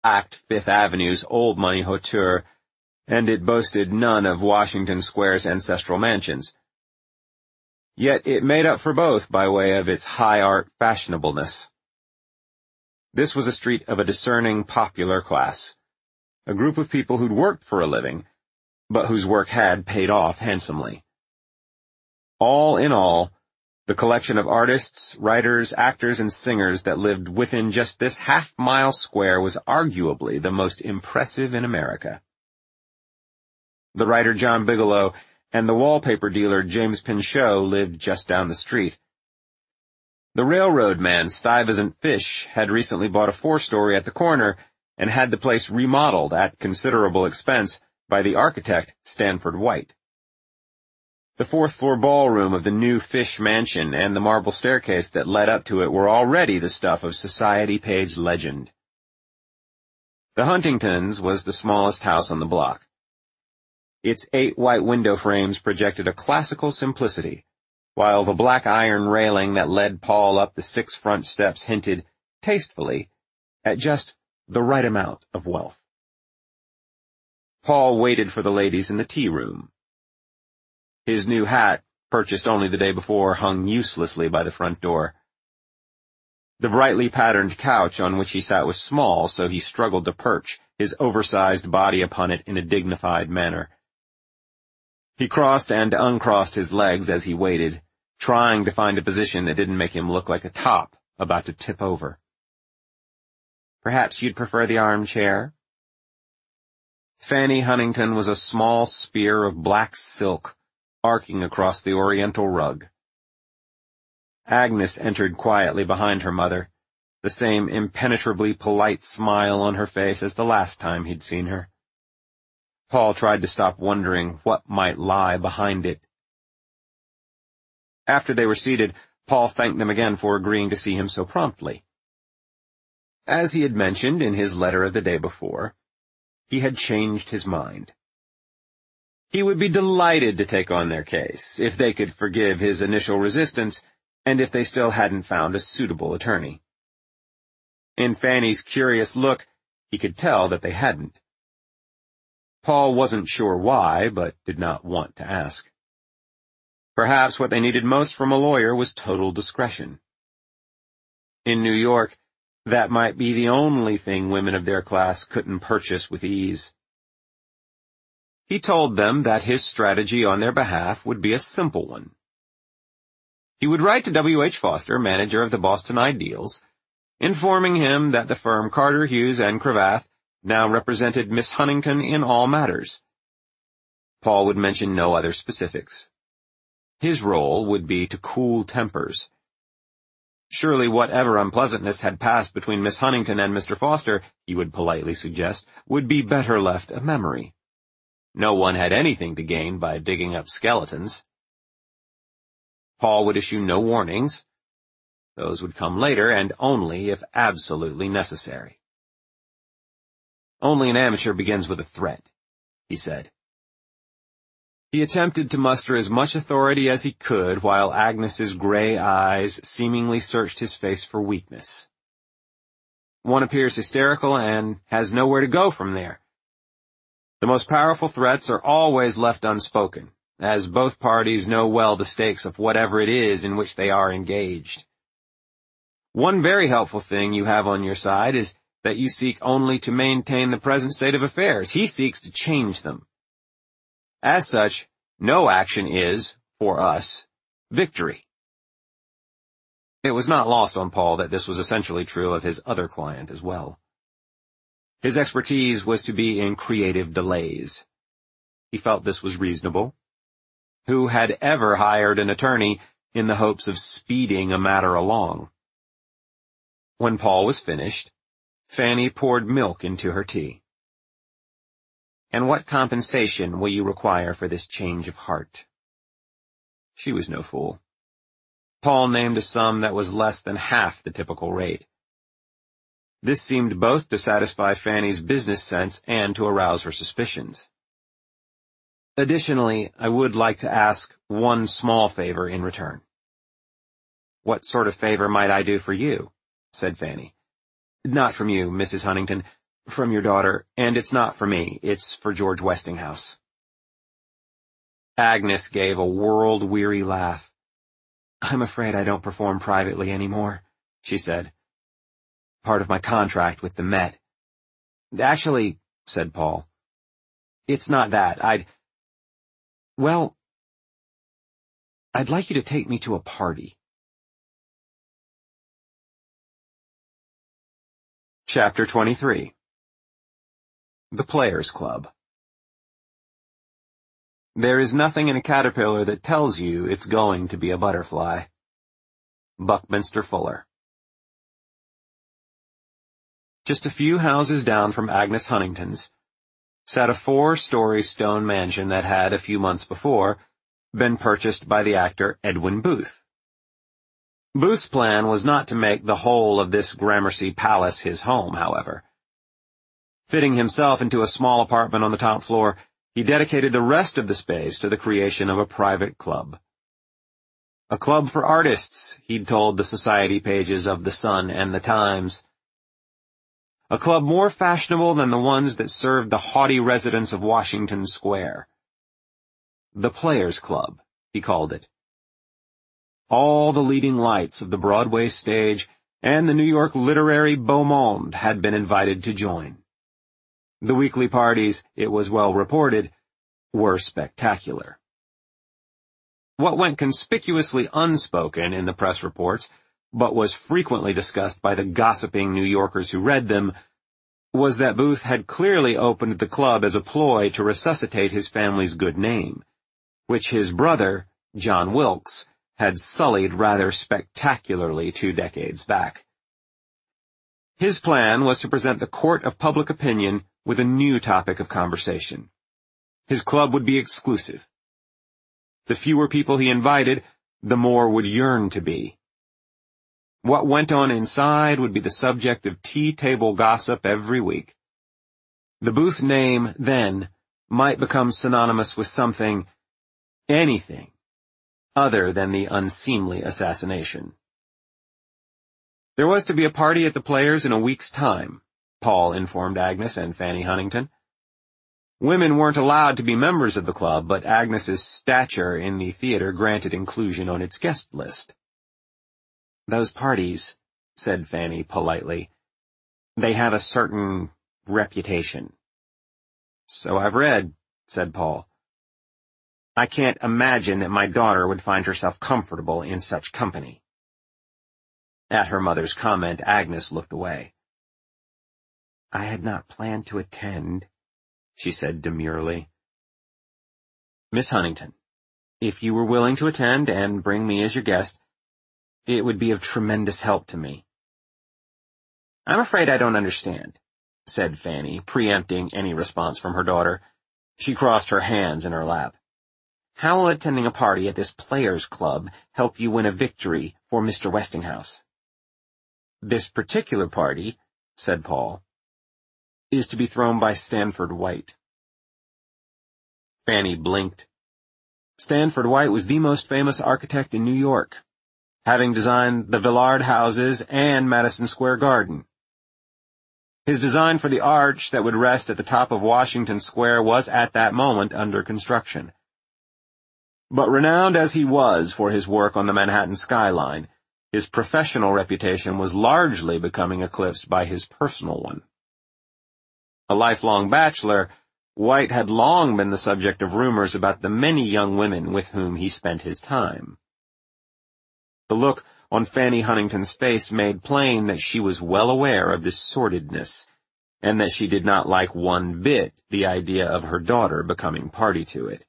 lacked Fifth Avenue's old money hauteur, and it boasted none of Washington Square's ancestral mansions. Yet it made up for both by way of its high art fashionableness. This was a street of a discerning popular class, a group of people who'd worked for a living, but whose work had paid off handsomely. All in all, the collection of artists, writers, actors, and singers that lived within just this half-mile square was arguably the most impressive in America. The writer John Bigelow and the wallpaper dealer James Pinchot lived just down the street. The railroad man Stuyvesant Fish had recently bought a 4-story at the corner and had the place remodeled at considerable expense by the architect Stanford White. The 4th-floor ballroom of the new Fish mansion and the marble staircase that led up to it were already the stuff of society page legend. The Huntingtons was the smallest house on the block. Its 8 white window frames projected a classical simplicity, while the black iron railing that led Paul up the 6 front steps hinted, tastefully, at just the right amount of wealth. Paul waited for the ladies in the tea room. His new hat, purchased only the day before, hung uselessly by the front door. The brightly patterned couch on which he sat was small, so he struggled to perch his oversized body upon it in a dignified manner. He crossed and uncrossed his legs as he waited, trying to find a position that didn't make him look like a top about to tip over. "Perhaps you'd prefer the armchair?" Fanny Huntington was a small spear of black silk, arcing across the oriental rug. Agnes entered quietly behind her mother, the same impenetrably polite smile on her face as the last time he'd seen her. Paul tried to stop wondering what might lie behind it. After they were seated, Paul thanked them again for agreeing to see him so promptly. As he had mentioned in his letter of the day before, he had changed his mind. He would be delighted to take on their case, if they could forgive his initial resistance, and if they still hadn't found a suitable attorney. In Fanny's curious look, he could tell that they hadn't. Paul wasn't sure why, but did not want to ask. Perhaps what they needed most from a lawyer was total discretion. In New York, that might be the only thing women of their class couldn't purchase with ease. He told them that his strategy on their behalf would be a simple one. He would write to W. H. Foster, manager of the Boston Ideals, informing him that the firm Carter, Hughes, and Cravath now represented Miss Huntington in all matters. Paul would mention no other specifics. His role would be to cool tempers. Surely whatever unpleasantness had passed between Miss Huntington and Mr. Foster, he would politely suggest, would be better left a memory. No one had anything to gain by digging up skeletons. Paul would issue no warnings. Those would come later, and only if absolutely necessary. "Only an amateur begins with a threat," he said. He attempted to muster as much authority as he could while Agnes's gray eyes seemingly searched his face for weakness. One appears hysterical and has nowhere to go from there. The most powerful threats are always left unspoken, as both parties know well the stakes of whatever it is in which they are engaged. One very helpful thing you have on your side is that you seek only to maintain the present state of affairs. He seeks to change them. As such, no action is, for us, victory. It was not lost on Paul that this was essentially true of his other client as well. His expertise was to be in creative delays. He felt this was reasonable. Who had ever hired an attorney in the hopes of speeding a matter along? When Paul was finished, Fanny poured milk into her tea. "And what compensation will you require for this change of heart?" She was no fool. Paul named a sum that was less than half the typical rate. This seemed both to satisfy Fanny's business sense and to arouse her suspicions. "Additionally, I would like to ask one small favor in return." "What sort of favor might I do for you?" said Fanny. "Not from you, Mrs. Huntington, from your daughter, and it's not for me, it's for George Westinghouse." Agnes gave a world-weary laugh. "I'm afraid I don't perform privately anymore," she said. "Part of my contract with the Met." "Actually," said Paul, "it's not that. I'd like you to take me to a party." Chapter 23. The Players Club. There is nothing in a caterpillar that tells you it's going to be a butterfly. Buckminster Fuller. Just a few houses down from Agnes Huntington's sat a 4-story stone mansion that had, a few months before, been purchased by the actor Edwin Booth. Booth's plan was not to make the whole of this Gramercy palace his home, however. Fitting himself into a small apartment on the top floor, he dedicated the rest of the space to the creation of a private club. A club for artists, he'd told the society pages of The Sun and The Times. A club more fashionable than the ones that served the haughty residents of Washington Square. The Players Club, he called it. All the leading lights of the Broadway stage and the New York literary beau monde had been invited to join. The weekly parties, it was well reported, were spectacular. What went conspicuously unspoken in the press reports, but was frequently discussed by the gossiping New Yorkers who read them, was that Booth had clearly opened the club as a ploy to resuscitate his family's good name, which his brother, John Wilkes, had sullied rather spectacularly 2 decades back. His plan was to present the court of public opinion with a new topic of conversation. His club would be exclusive. The fewer people he invited, the more would yearn to be. What went on inside would be the subject of tea-table gossip every week. The Booth name, then, might become synonymous with something, anything, other than the unseemly assassination. There was to be a party at the Players in a week's time, Paul informed Agnes and Fanny Huntington. Women weren't allowed to be members of the club, but Agnes's stature in the theater granted inclusion on its guest list. "Those parties," said Fanny politely, "they have a certain reputation." "So I've read," said Paul. "I can't imagine that my daughter would find herself comfortable in such company." At her mother's comment, Agnes looked away. "I had not planned to attend," she said demurely. "Miss Huntington, if you were willing to attend and bring me as your guest, it would be of tremendous help to me." "I'm afraid I don't understand," said Fanny, preempting any response from her daughter. She crossed her hands in her lap. "How will attending a party at this Players Club help you win a victory for Mr. Westinghouse?" "This particular party," said Paul, "is to be thrown by Stanford White." Fanny blinked. Stanford White was the most famous architect in New York, having designed the Villard houses and Madison Square Garden. His design for the arch that would rest at the top of Washington Square was at that moment under construction. But renowned as he was for his work on the Manhattan skyline, his professional reputation was largely becoming eclipsed by his personal one. A lifelong bachelor, White had long been the subject of rumors about the many young women with whom he spent his time. The look on Fanny Huntington's face made plain that she was well aware of this sordidness, and that she did not like one bit the idea of her daughter becoming party to it.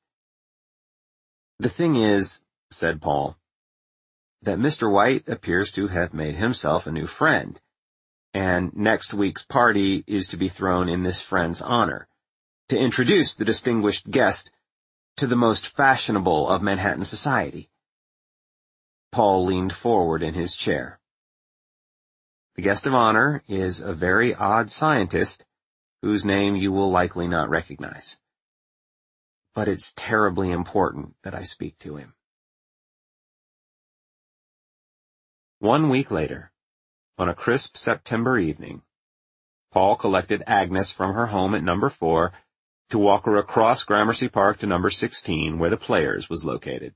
"The thing is," said Paul, "that Mr. White appears to have made himself a new friend, and next week's party is to be thrown in this friend's honor, to introduce the distinguished guest to the most fashionable of Manhattan society." Paul leaned forward in his chair. "The guest of honor is a very odd scientist, whose name you will likely not recognize. But it's terribly important that I speak to him." 1 week later, on a crisp September evening, Paul collected Agnes from her home at number 4 to walk her across Gramercy Park to number 16, where the Players was located.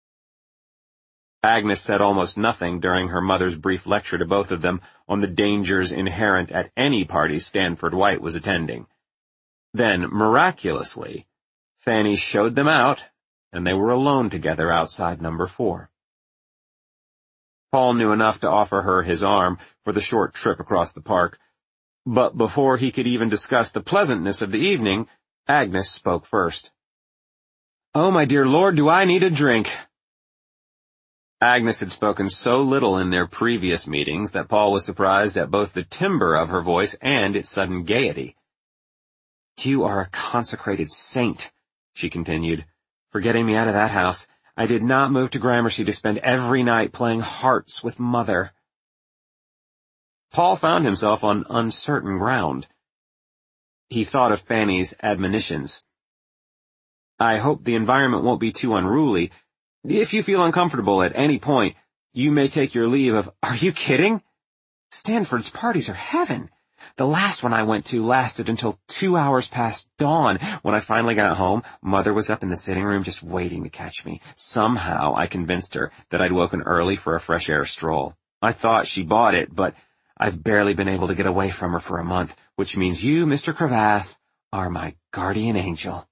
Agnes said almost nothing during her mother's brief lecture to both of them on the dangers inherent at any party Stanford White was attending. Then, miraculously, Fanny showed them out, and they were alone together outside number 4. Paul knew enough to offer her his arm for the short trip across the park, but before he could even discuss the pleasantness of the evening, Agnes spoke first. "Oh, my dear Lord, do I need a drink!" Agnes had spoken so little in their previous meetings that Paul was surprised at both the timbre of her voice and its sudden gaiety. "You are a consecrated saint," she continued, "for getting me out of that house. I did not move to Gramercy to spend every night playing hearts with Mother." Paul found himself on uncertain ground. He thought of Fanny's admonitions. "I hope the environment won't be too unruly. If you feel uncomfortable at any point, you may take your leave of—" "Are you kidding? Stanford's parties are heaven. The last one I went to lasted until 2 hours past dawn. When I finally got home, Mother was up in the sitting room just waiting to catch me. Somehow I convinced her that I'd woken early for a fresh air stroll. I thought she bought it, but I've barely been able to get away from her for a month, which means you, Mr. Cravath, are my guardian angel."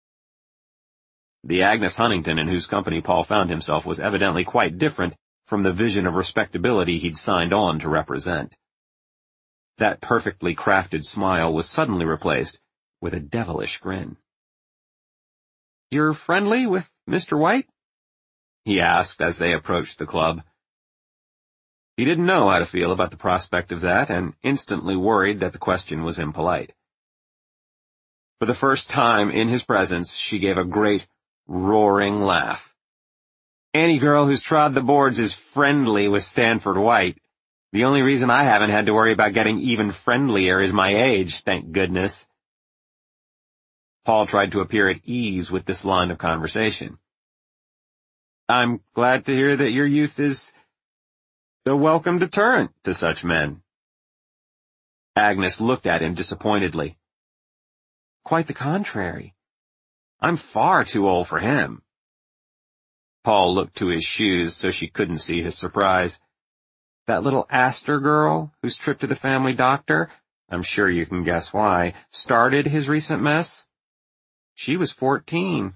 The Agnes Huntington in whose company Paul found himself was evidently quite different from the vision of respectability he'd signed on to represent. That perfectly crafted smile was suddenly replaced with a devilish grin. "You're friendly with Mr. White?" he asked as they approached the club. He didn't know how to feel about the prospect of that, and instantly worried that the question was impolite. For the first time in his presence, she gave a great, roaring laugh. "Any girl who's trod the boards is friendly with Stanford White. The only reason I haven't had to worry about getting even friendlier is my age, thank goodness." Paul tried to appear at ease with this line of conversation. "I'm glad to hear that your youth is a welcome deterrent to such men." Agnes looked at him disappointedly. "Quite the contrary. I'm far too old for him." Paul looked to his shoes so she couldn't see his surprise. "That little Astor girl whose trip to the family doctor, I'm sure you can guess why, started his recent mess? She was 14.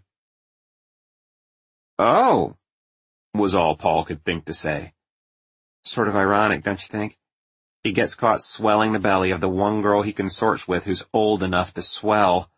"Oh," was all Paul could think to say. Sort of ironic, don't you think? He gets caught swelling the belly of the one girl he consorts with who's old enough to swell.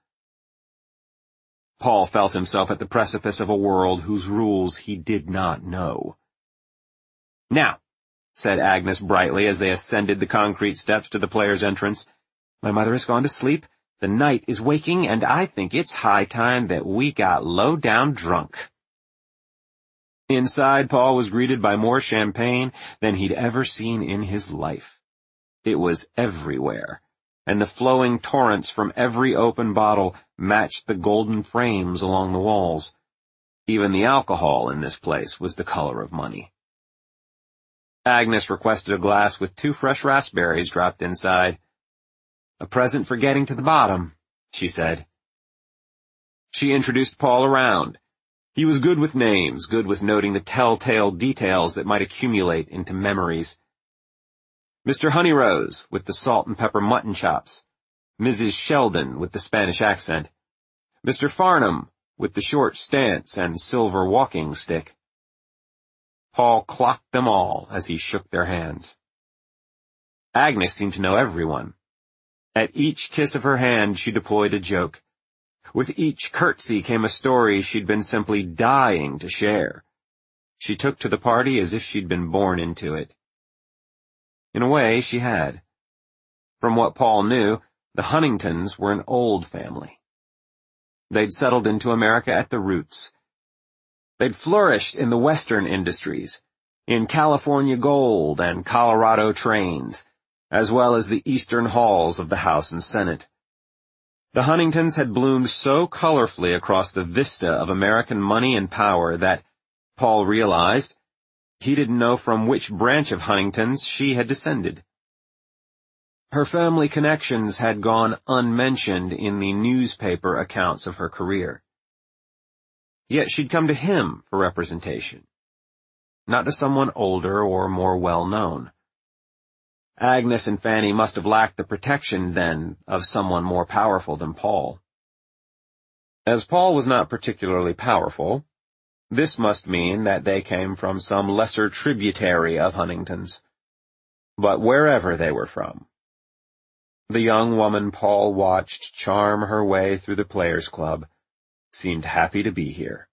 Paul felt himself at the precipice of a world whose rules he did not know. "Now," said Agnes brightly as they ascended the concrete steps to the Players' entrance, "my mother has gone to sleep, the night is waking, and I think it's high time that we got low-down drunk." Inside, Paul was greeted by more champagne than he'd ever seen in his life. It was everywhere, and the flowing torrents from every open bottle matched the golden frames along the walls. Even the alcohol in this place was the color of money. Agnes requested a glass with 2 fresh raspberries dropped inside. "A present for getting to the bottom," she said. She introduced Paul around. He was good with names, good with noting the telltale details that might accumulate into memories. Mr. Honeyrose, with the salt and pepper mutton chops. Mrs. Sheldon, with the Spanish accent. Mr. Farnham, with the short stance and silver walking stick. Paul clocked them all as he shook their hands. Agnes seemed to know everyone. At each kiss of her hand she deployed a joke. With each curtsy came a story she'd been simply dying to share. She took to the party as if she'd been born into it. In a way, she had. From what Paul knew, the Huntingtons were an old family. They'd settled into America at the roots. They'd flourished in the Western industries, in California gold and Colorado trains, as well as the Eastern halls of the House and Senate. The Huntingtons had bloomed so colorfully across the vista of American money and power that, Paul realized, he didn't know from which branch of Huntingtons she had descended. Her family connections had gone unmentioned in the newspaper accounts of her career. Yet she'd come to him for representation, not to someone older or more well-known. Agnes and Fanny must have lacked the protection, then, of someone more powerful than Paul. As Paul was not particularly powerful, this must mean that they came from some lesser tributary of Huntington's. But wherever they were from, the young woman Paul watched charm her way through the Players' Club seemed happy to be here.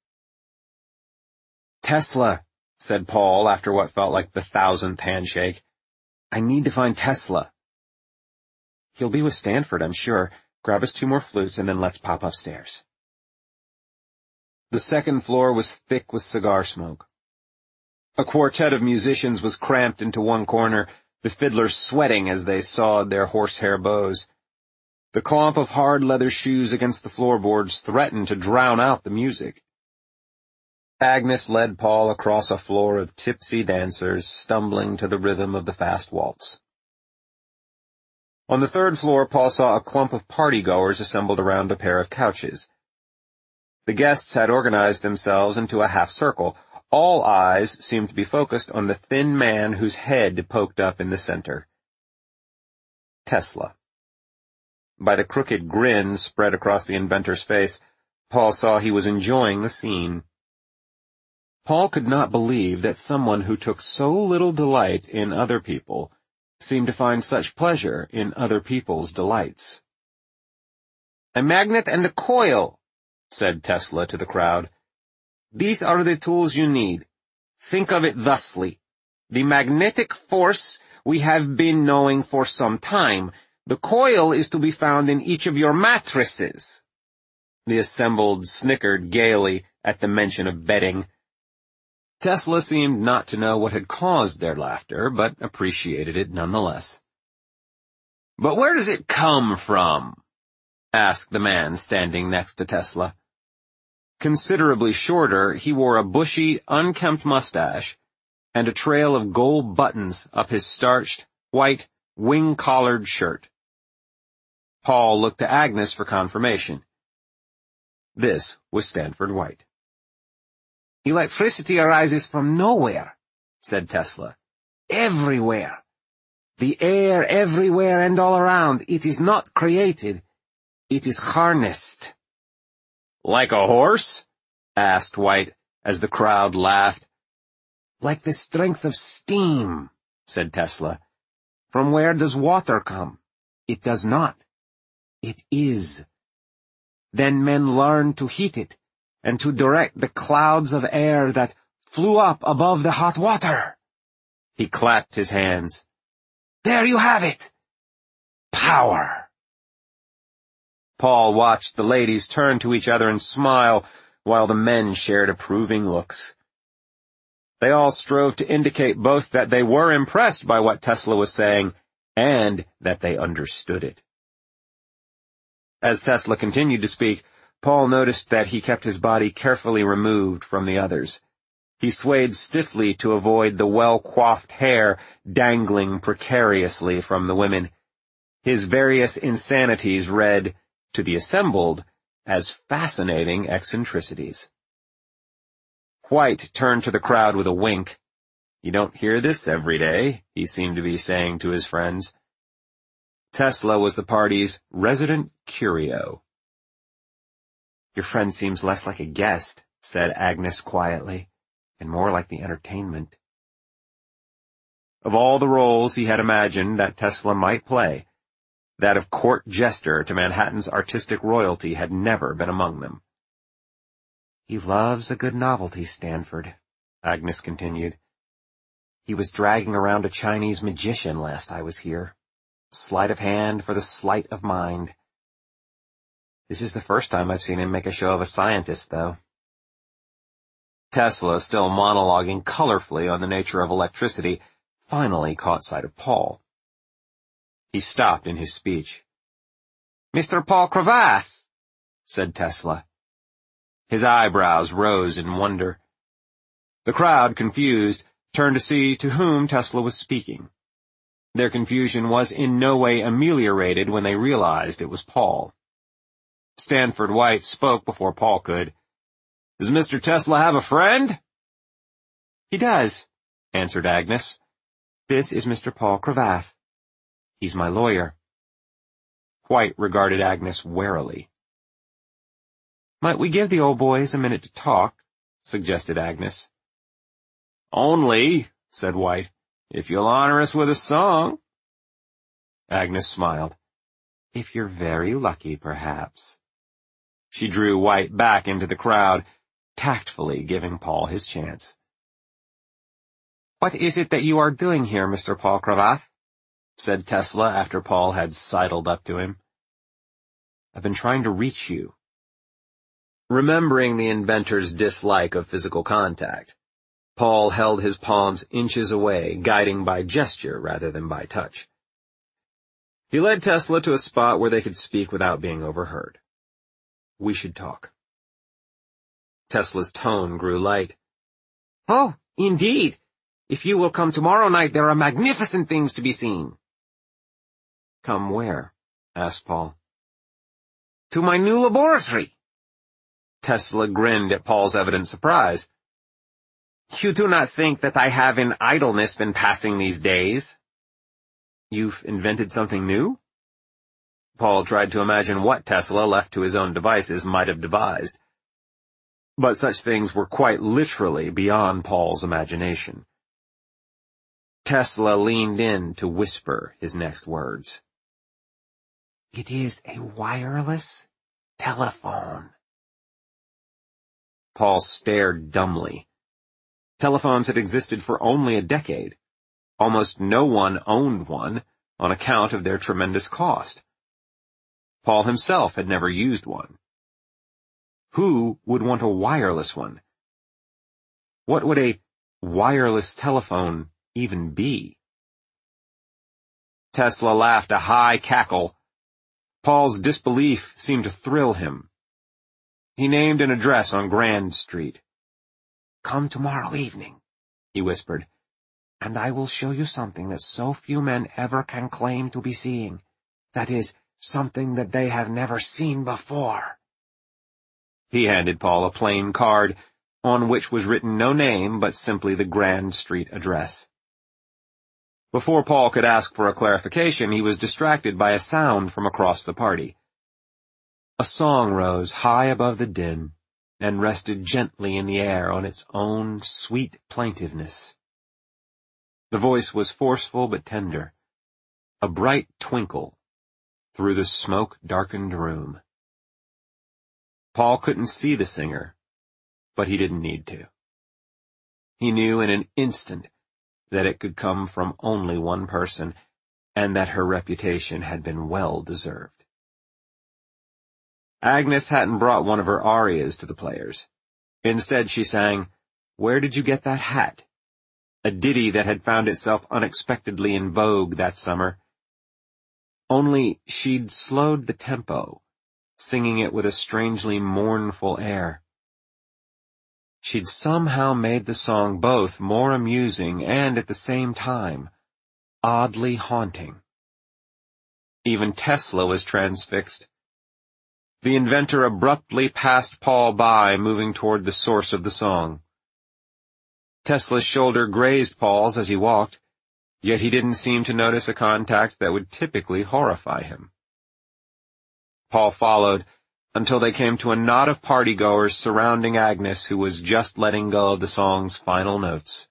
"Tesla," said Paul after what felt like the 1,000th handshake. "I need to find Tesla." "He'll be with Stanford, I'm sure. Grab us 2 more flutes and then let's pop upstairs." The second floor was thick with cigar smoke. A quartet of musicians was cramped into one corner, the fiddlers sweating as they sawed their horsehair bows. The clomp of hard leather shoes against the floorboards threatened to drown out the music. Agnes led Paul across a floor of tipsy dancers stumbling to the rhythm of the fast waltz. On the 3rd floor, Paul saw a clump of partygoers assembled around a pair of couches. The guests had organized themselves into a half-circle. All eyes seemed to be focused on the thin man whose head poked up in the center. Tesla. By the crooked grin spread across the inventor's face, Paul saw he was enjoying the scene. Paul could not believe that someone who took so little delight in other people seemed to find such pleasure in other people's delights. "A magnet and a coil," said Tesla to the crowd. "These are the tools you need. Think of it thusly. The magnetic force we have been knowing for some time. The coil is to be found in each of your mattresses." The assembled snickered gaily at the mention of bedding. Tesla seemed not to know what had caused their laughter, but appreciated it nonetheless. "But where does it come from?" asked the man standing next to Tesla. Considerably shorter, he wore a bushy, unkempt mustache and a trail of gold buttons up his starched, white, wing-collared shirt. Paul looked to Agnes for confirmation. This was Stanford White. "Electricity arises from nowhere," said Tesla. "Everywhere. The air everywhere and all around. It is not created. It is harnessed." "Like a horse?" asked White, as the crowd laughed. "Like the strength of steam," said Tesla. "From where does water come? It does not. It is. Then men learned to heat it, and to direct the clouds of air that flew up above the hot water." He clapped his hands. "There you have it! Power!" Paul watched the ladies turn to each other and smile, while the men shared approving looks. They all strove to indicate both that they were impressed by what Tesla was saying, and that they understood it. As Tesla continued to speak, Paul noticed that he kept his body carefully removed from the others. He swayed stiffly to avoid the well-coiffed hair dangling precariously from the women. His various insanities read, to the assembled, as fascinating eccentricities. White turned to the crowd with a wink. "You don't hear this every day," he seemed to be saying to his friends. Tesla was the party's resident curio. "Your friend seems less like a guest," said Agnes quietly, "and more like the entertainment." Of all the roles he had imagined that Tesla might play, that of court jester to Manhattan's artistic royalty had never been among them. "He loves a good novelty, Stanford," Agnes continued. "He was dragging around a Chinese magician last I was here. Sleight of hand for the sleight of mind. This is the first time I've seen him make a show of a scientist, though." Tesla, still monologuing colorfully on the nature of electricity, finally caught sight of Paul. He stopped in his speech. "Mr. Paul Cravath," said Tesla. His eyebrows rose in wonder. The crowd, confused, turned to see to whom Tesla was speaking. Their confusion was in no way ameliorated when they realized it was Paul. Stanford White spoke before Paul could. "Does Mr. Tesla have a friend?" "He does," answered Agnes. "This is Mr. Paul Cravath. He's my lawyer." White regarded Agnes warily. "Might we give the old boys a minute to talk?" suggested Agnes. "Only," said White, "if you'll honor us with a song." Agnes smiled. "If you're very lucky, perhaps." She drew White back into the crowd, tactfully giving Paul his chance. "What is it that you are doing here, Mr. Paul Cravath?" said Tesla after Paul had sidled up to him. "I've been trying to reach you." Remembering the inventor's dislike of physical contact, Paul held his palms inches away, guiding by gesture rather than by touch. He led Tesla to a spot where they could speak without being overheard. "We should talk." Tesla's tone grew light. "Oh, indeed. If you will come tomorrow night, there are magnificent things to be seen." "Come where?" asked Paul. "To my new laboratory." Tesla grinned at Paul's evident surprise. "You do not think that I have in idleness been passing these days?" "You've invented something new?" Paul tried to imagine what Tesla, left to his own devices, might have devised. But such things were quite literally beyond Paul's imagination. Tesla leaned in to whisper his next words. "It is a wireless telephone." Paul stared dumbly. Telephones had existed for only a decade. Almost no one owned one on account of their tremendous cost. Paul himself had never used one. Who would want a wireless one? What would a wireless telephone even be? Tesla laughed a high cackle. Paul's disbelief seemed to thrill him. He named an address on Grand Street. "Come tomorrow evening," he whispered, "and I will show you something that so few men ever can claim to be seeing. That is, something that they have never seen before." He handed Paul a plain card, on which was written no name but simply the Grand Street address. Before Paul could ask for a clarification, he was distracted by a sound from across the party. A song rose high above the din and rested gently in the air on its own sweet plaintiveness. The voice was forceful but tender, a bright twinkle through the smoke-darkened room. Paul couldn't see the singer, but he didn't need to. He knew in an instant that it could come from only one person, and that her reputation had been well deserved. Agnes hadn't brought one of her arias to the players. Instead, she sang, "Where Did You Get That Hat?" a ditty that had found itself unexpectedly in vogue that summer. Only she'd slowed the tempo, singing it with a strangely mournful air. She'd somehow made the song both more amusing and, at the same time, oddly haunting. Even Tesla was transfixed. The inventor abruptly passed Paul by, moving toward the source of the song. Tesla's shoulder grazed Paul's as he walked, yet he didn't seem to notice a contact that would typically horrify him. Paul followed until they came to a knot of partygoers surrounding Agnes, who was just letting go of the song's final notes.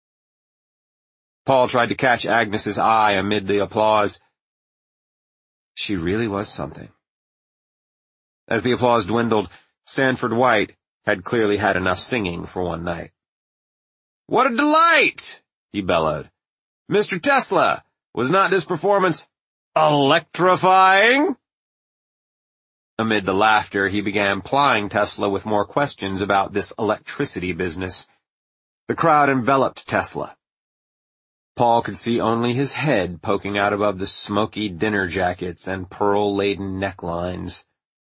Paul tried to catch Agnes's eye amid the applause. She really was something. As the applause dwindled, Stanford White had clearly had enough singing for one night. "What a delight!" he bellowed. "Mr. Tesla, was not this performance electrifying?" Amid the laughter, he began plying Tesla with more questions about this electricity business. The crowd enveloped Tesla. Paul could see only his head poking out above the smoky dinner jackets and pearl-laden necklines.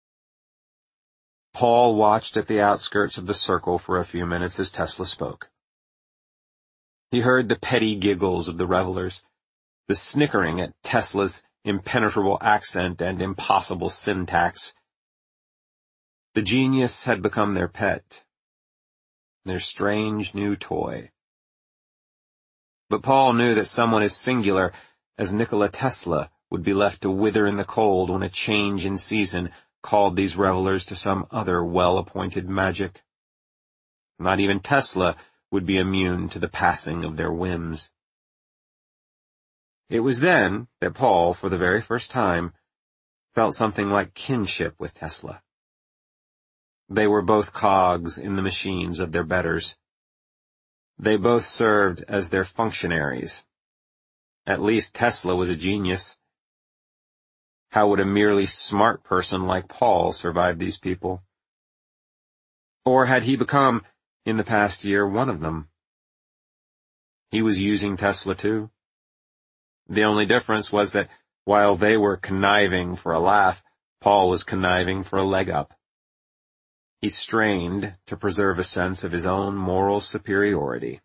Paul watched at the outskirts of the circle for a few minutes as Tesla spoke. He heard the petty giggles of the revelers, the snickering at Tesla's impenetrable accent and impossible syntax. The genius had become their pet, their strange new toy. But Paul knew that someone as singular as Nikola Tesla would be left to wither in the cold when a change in season called these revelers to some other well-appointed magic. Not even Tesla would be immune to the passing of their whims. It was then that Paul, for the very first time, felt something like kinship with Tesla. They were both cogs in the machines of their betters. They both served as their functionaries. At least Tesla was a genius. How would a merely smart person like Paul survive these people? Or had he become, in the past year, one of them? He was using Tesla too. The only difference was that while they were conniving for a laugh, Paul was conniving for a leg up. He strained to preserve a sense of his own moral superiority.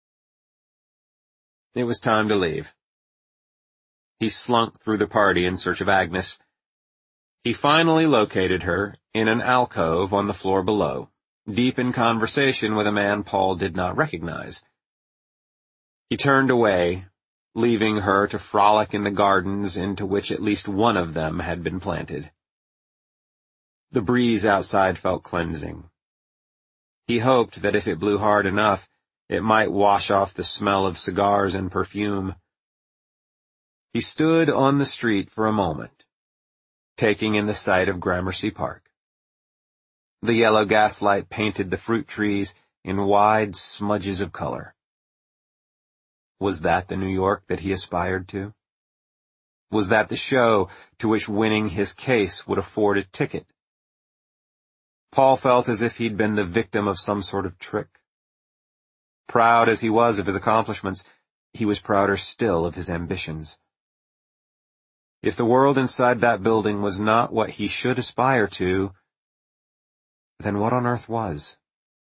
It was time to leave. He slunk through the party in search of Agnes. He finally located her in an alcove on the floor below, deep in conversation with a man Paul did not recognize. He turned away, leaving her to frolic in the gardens into which at least one of them had been planted. The breeze outside felt cleansing. He hoped that if it blew hard enough, it might wash off the smell of cigars and perfume. He stood on the street for a moment, taking in the sight of Gramercy Park. The yellow gaslight painted the fruit trees in wide smudges of color. Was that the New York that he aspired to? Was that the show to which winning his case would afford a ticket? Paul felt as if he'd been the victim of some sort of trick. Proud as he was of his accomplishments, he was prouder still of his ambitions. If the world inside that building was not what he should aspire to, then what on earth was?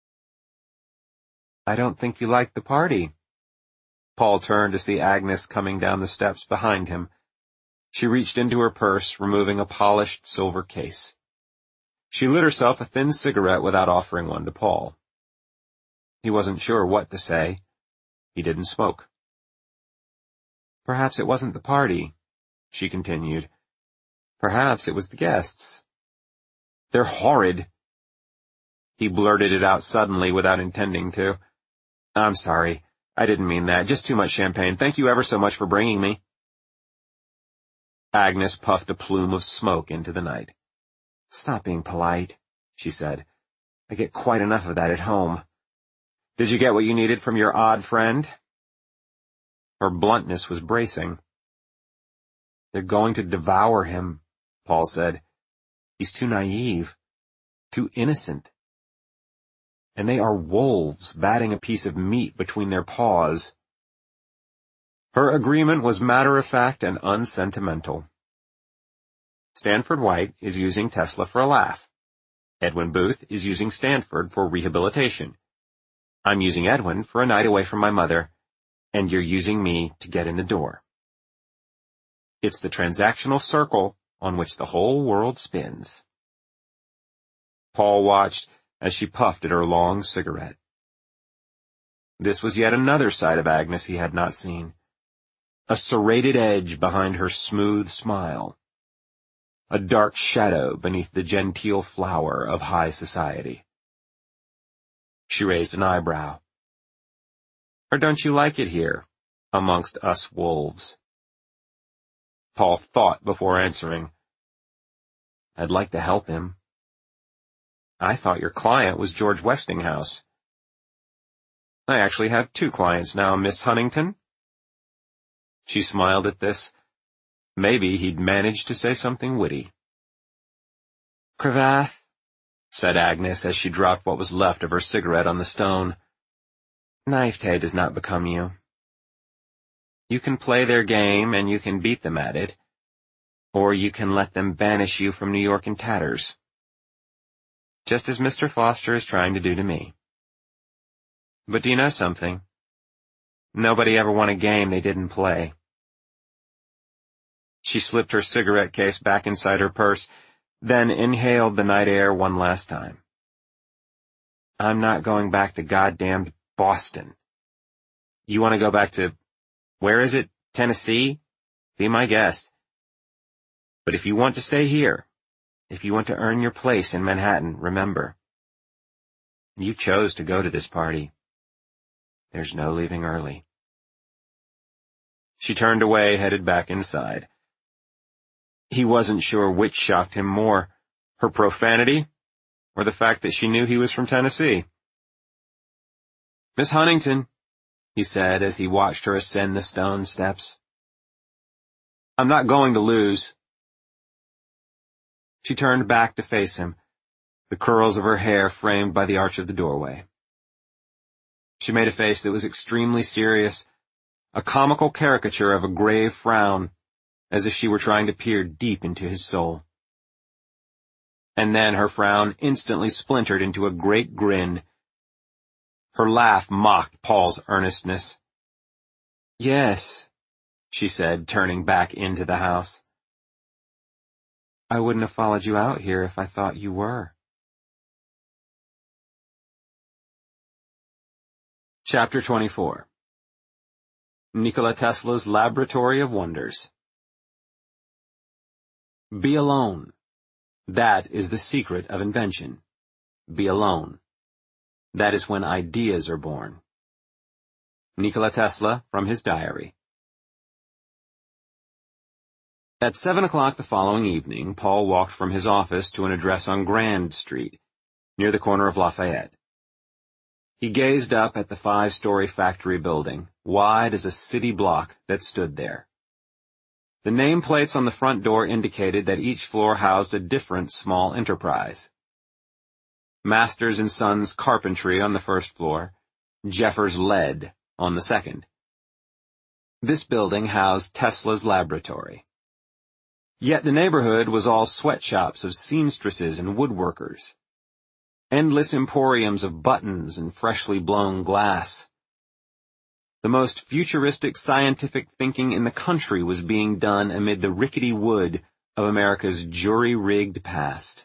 "I don't think you liked the party." Paul turned to see Agnes coming down the steps behind him. She reached into her purse, removing a polished silver case. She lit herself a thin cigarette without offering one to Paul. He wasn't sure what to say. He didn't smoke. "Perhaps it wasn't the party," she continued. "Perhaps it was the guests." "They're horrid." He blurted it out suddenly without intending to. "I'm sorry. I didn't mean that. Just too much champagne. Thank you ever so much for bringing me." Agnes puffed a plume of smoke into the night. "Stop being polite," she said. "I get quite enough of that at home. Did you get what you needed from your odd friend?" Her bluntness was bracing. "They're going to devour him," Paul said. "He's too naive, too innocent. And they are wolves batting a piece of meat between their paws." Her agreement was matter-of-fact and unsentimental. Stanford White is using Tesla for a laugh. Edwin Booth is using Stanford for rehabilitation. I'm using Edwin for a night away from my mother, and you're using me to get in the door. It's the transactional circle on which the whole world spins. Paul watched as she puffed at her long cigarette. This was yet another side of Agnes he had not seen. A serrated edge behind her smooth smile. A dark shadow beneath the genteel flower of high society. She raised an eyebrow. "Or don't you like it here, amongst us wolves?" Paul thought before answering. "I'd like to help him." "I thought your client was George Westinghouse." "I actually have 2 clients now, Miss Huntington." She smiled at this. Maybe he'd managed to say something witty. "Cravath," said Agnes as she dropped what was left of her cigarette on the stone. "Naivete does not become you. You can play their game and you can beat them at it, or you can let them banish you from New York in tatters. Just as Mr. Foster is trying to do to me. But do you know something? Nobody ever won a game they didn't play. She slipped her cigarette case back inside her purse, then inhaled the night air one last time. I'm not going back to goddamned Boston. You want to go back to, where is it, Tennessee? Be my guest. But if you want to stay here, if you want to earn your place in Manhattan, remember, you chose to go to this party. There's no leaving early. She turned away, headed back inside. He wasn't sure which shocked him more, her profanity, or the fact that she knew he was from Tennessee. Miss Huntington, he said as he watched her ascend the stone steps. I'm not going to lose. She turned back to face him, the curls of her hair framed by the arch of the doorway. She made a face that was extremely serious, a comical caricature of a grave frown, as if she were trying to peer deep into his soul. And then her frown instantly splintered into a great grin. Her laugh mocked Paul's earnestness. Yes, she said, turning back into the house. I wouldn't have followed you out here if I thought you were. Chapter 24. Nikola Tesla's Laboratory of Wonders. Be alone. That is the secret of invention. Be alone. That is when ideas are born. Nikola Tesla, from his diary. At 7 o'clock the following evening, Paul walked from his office to an address on Grand Street, near the corner of Lafayette. He gazed up at the 5-story factory building, wide as a city block, that stood there. The nameplates on the front door indicated that each floor housed a different small enterprise. Masters and Sons Carpentry on the first floor, Jeffers Lead on the second. This building housed Tesla's laboratory. Yet the neighborhood was all sweatshops of seamstresses and woodworkers. Endless emporiums of buttons and freshly blown glass. The most futuristic scientific thinking in the country was being done amid the rickety wood of America's jury-rigged past.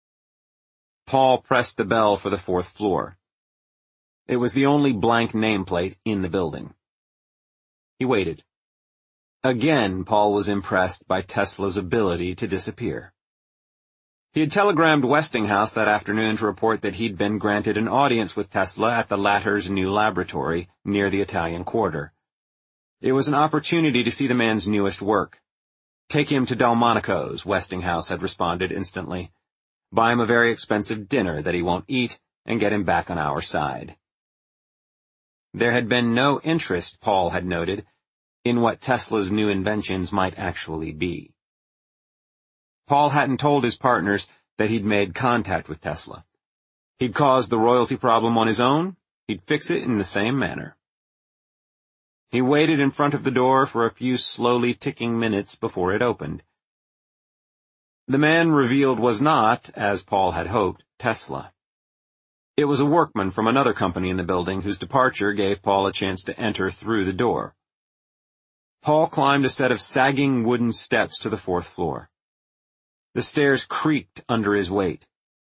Paul pressed the bell for the 4th floor. It was the only blank nameplate in the building. He waited. Again, Paul was impressed by Tesla's ability to disappear. He had telegrammed Westinghouse that afternoon to report that he'd been granted an audience with Tesla at the latter's new laboratory near the Italian Quarter. It was an opportunity to see the man's newest work. Take him to Delmonico's, Westinghouse had responded instantly. Buy him a very expensive dinner that he won't eat, and get him back on our side. There had been no interest, Paul had noted, in what Tesla's new inventions might actually be. Paul hadn't told his partners that he'd made contact with Tesla. He'd caused the royalty problem on his own, he'd fix it in the same manner. He waited in front of the door for a few slowly ticking minutes before it opened. The man revealed was not, as Paul had hoped, Tesla. It was a workman from another company in the building whose departure gave Paul a chance to enter through the door. Paul climbed a set of sagging wooden steps to the 4th floor. The stairs creaked under his weight.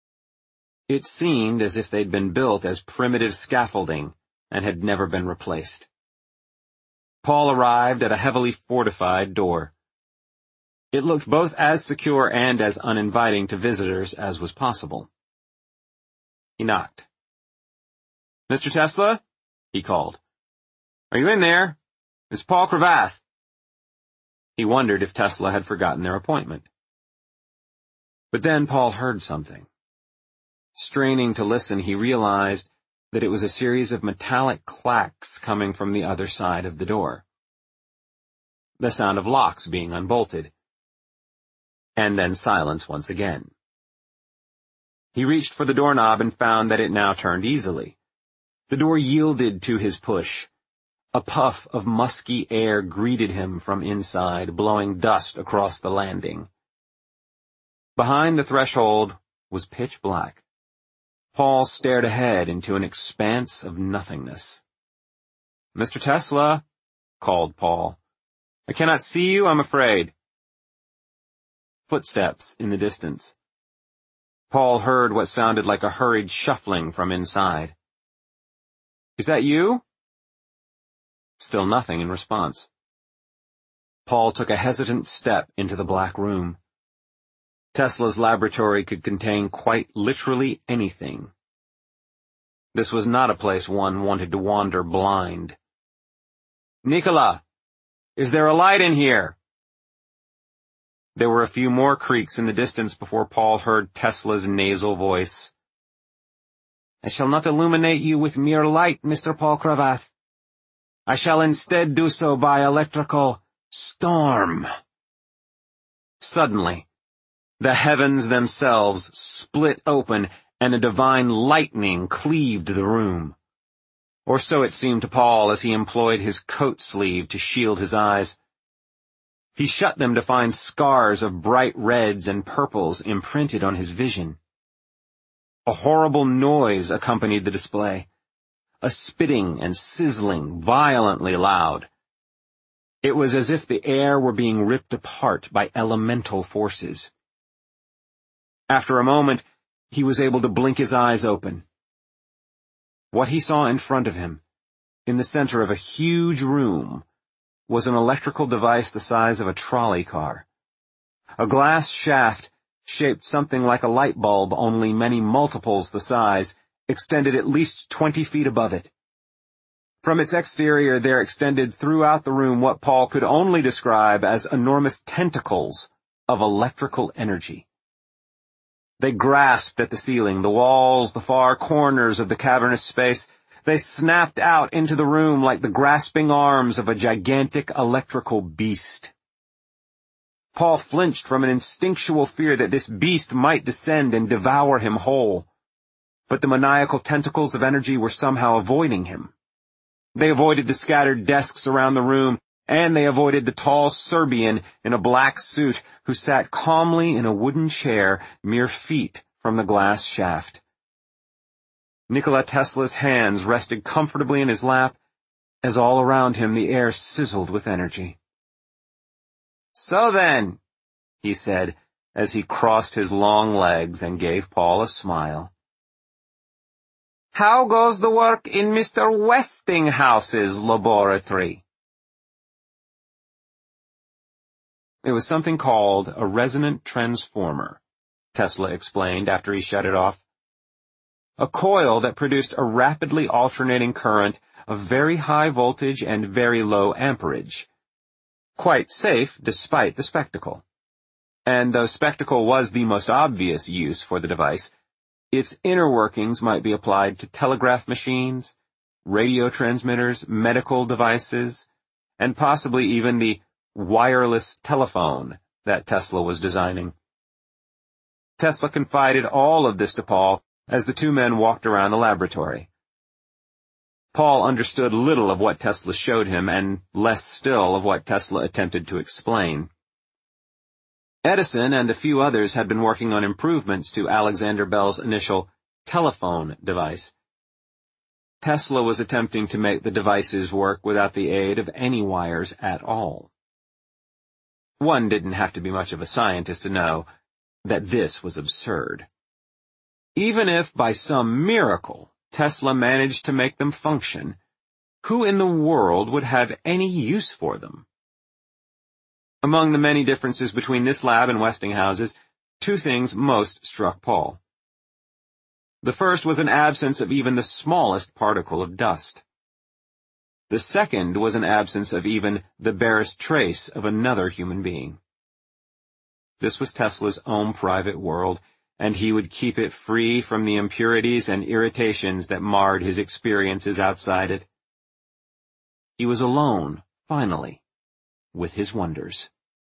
It seemed as if they'd been built as primitive scaffolding and had never been replaced. Paul arrived at a heavily fortified door. It looked both as secure and as uninviting to visitors as was possible. He knocked. "Mr. Tesla?" he called. "Are you in there? It's Paul Cravath." He wondered if Tesla had forgotten their appointment. But then Paul heard something. Straining to listen, he realized that it was a series of metallic clacks coming from the other side of the door. The sound of locks being unbolted. And then silence once again. He reached for the doorknob and found that it now turned easily. The door yielded to his push. A puff of musky air greeted him from inside, blowing dust across the landing. Behind the threshold was pitch black. Paul stared ahead into an expanse of nothingness. "Mr. Tesla," called Paul. "I cannot see you, I'm afraid." footsteps in the distance. Paul heard what sounded like a hurried shuffling from inside. "Is that you?" Still nothing in response. Paul took a hesitant step into the black room. Tesla's laboratory could contain quite literally anything. This was not a place one wanted to wander blind. "Nikola, is there a light in here?" There were a few more creaks in the distance before Paul heard Tesla's nasal voice. "I shall not illuminate you with mere light, Mr. Paul Cravath. I shall instead do so by electrical storm." Suddenly, the heavens themselves split open and a divine lightning cleaved the room. Or so it seemed to Paul as he employed his coat sleeve to shield his eyes. He shut them to find scars of bright reds and purples imprinted on his vision. A horrible noise accompanied the display, a spitting and sizzling violently loud. It was as if the air were being ripped apart by elemental forces. After a moment, he was able to blink his eyes open. What he saw in front of him, in the center of a huge room, was an electrical device the size of a trolley car. A glass shaft, shaped something like a light bulb, only many multiples the size, extended at least 20 feet above it. From its exterior there extended throughout the room what Paul could only describe as enormous tentacles of electrical energy. They grasped at the ceiling, the walls, the far corners of the cavernous space. They snapped out into the room like the grasping arms of a gigantic electrical beast. Paul flinched from an instinctual fear that this beast might descend and devour him whole. But the maniacal tentacles of energy were somehow avoiding him. They avoided the scattered desks around the room, and they avoided the tall Serbian in a black suit who sat calmly in a wooden chair mere feet from the glass shaft. Nikola Tesla's hands rested comfortably in his lap, as all around him the air sizzled with energy. "So then," he said, as he crossed his long legs and gave Paul a smile, "how goes the work in Mr. Westinghouse's laboratory?" It was something called a resonant transformer, Tesla explained after he shut it off. A coil that produced a rapidly alternating current of very high voltage and very low amperage. Quite safe despite the spectacle. And though spectacle was the most obvious use for the device, its inner workings might be applied to telegraph machines, radio transmitters, medical devices, and possibly even the wireless telephone that Tesla was designing. Tesla confided all of this to Paul as the two men walked around the laboratory. Paul understood little of what Tesla showed him, and less still of what Tesla attempted to explain. Edison and a few others had been working on improvements to Alexander Bell's initial telephone device. Tesla was attempting to make the devices work without the aid of any wires at all. One didn't have to be much of a scientist to know that this was absurd. Even if, by some miracle, Tesla managed to make them function, who in the world would have any use for them? Among the many differences between this lab and Westinghouse's, two things most struck Paul. The first was an absence of even the smallest particle of dust. The second was an absence of even the barest trace of another human being. This was Tesla's own private world, and he would keep it free from the impurities and irritations that marred his experiences outside it. He was alone, finally, with his wonders.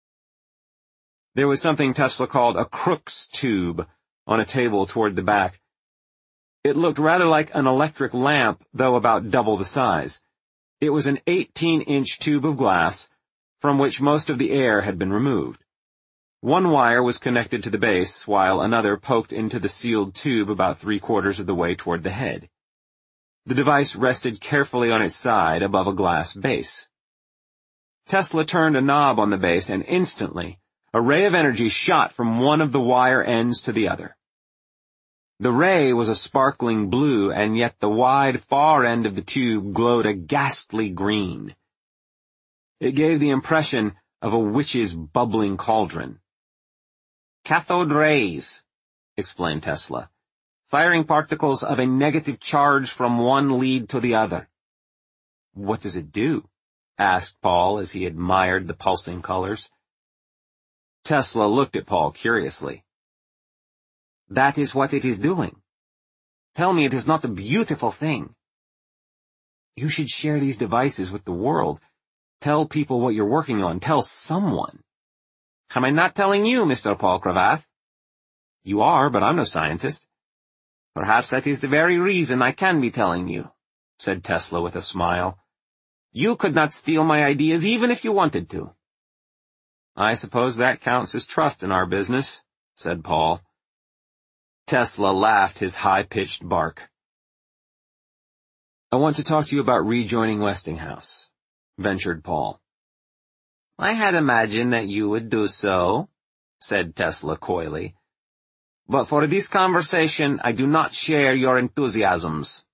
There was something Tesla called a Crookes tube on a table toward the back. It looked rather like an electric lamp, though about double the size. It was an 18-inch tube of glass, from which most of the air had been removed. One wire was connected to the base, while another poked into the sealed tube about 3/4 of the way toward the head. The device rested carefully on its side above a glass base. Tesla turned a knob on the base, and instantly, A ray of energy shot from one of the wire ends to the other. The ray was a sparkling blue, and yet the wide, far end of the tube glowed a ghastly green. It gave the impression of a witch's bubbling cauldron. "Cathode rays," explained Tesla. "Firing particles of a negative charge from one lead to the other." "What does it do?" asked Paul as he admired the pulsing colors. Tesla looked at Paul curiously. "That is what it is doing. Tell me it is not a beautiful thing." "You should share these devices with the world. Tell people what you're working on. Tell someone." "Am I not telling you, Mr. Paul Cravath?" "You are, but I'm no scientist." "Perhaps that is the very reason I can be telling you," said Tesla with a smile. "You could not steal my ideas even if you wanted to." "I suppose that counts as trust in our business," said Paul. Tesla laughed his high-pitched bark. "I want to talk to you about rejoining Westinghouse," ventured Paul. "I had imagined that you would do so," said Tesla coyly. "But for this conversation, I do not share your enthusiasms."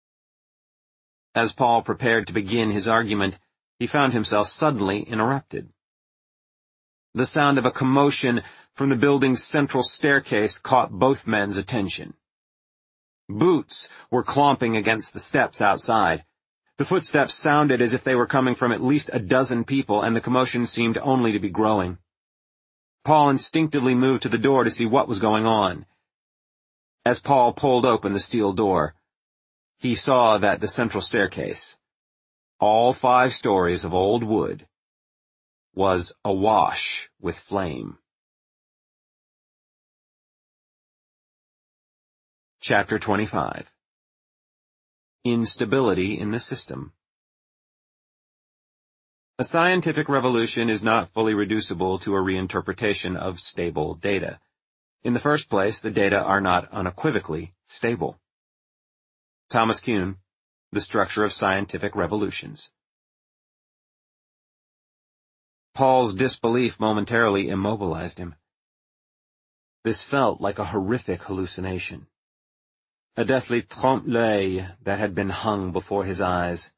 As Paul prepared to begin his argument, he found himself suddenly interrupted. The sound of a commotion from the building's central staircase caught both men's attention. Boots were clomping against the steps outside. The footsteps sounded as if they were coming from at least a dozen people, and the commotion seemed only to be growing. Paul instinctively moved to the door to see what was going on. As Paul pulled open the steel door, he saw that the central staircase, all 5 stories of old wood, was awash with flame. Chapter 25. Instability in the system. A scientific revolution is not fully reducible to a reinterpretation of stable data. In the first place, the data are not unequivocally stable. Thomas Kuhn, The Structure of Scientific Revolutions. Paul's disbelief momentarily immobilized him. This felt like a horrific hallucination. A deathly trompe-l'oeil that had been hung before his eyes.